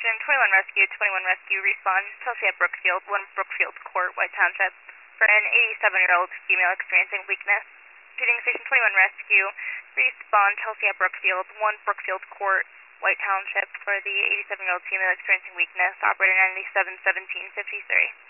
Station 21 Rescue, 21 Rescue, respond, Chelsea at Brookfield, 1 Brookfield Court, White Township, for an 87-year-old female experiencing weakness. Repeating, Station 21 Rescue, respond, Chelsea at Brookfield, 1 Brookfield Court, White Township, for the 87-year-old female experiencing weakness, operator 971753.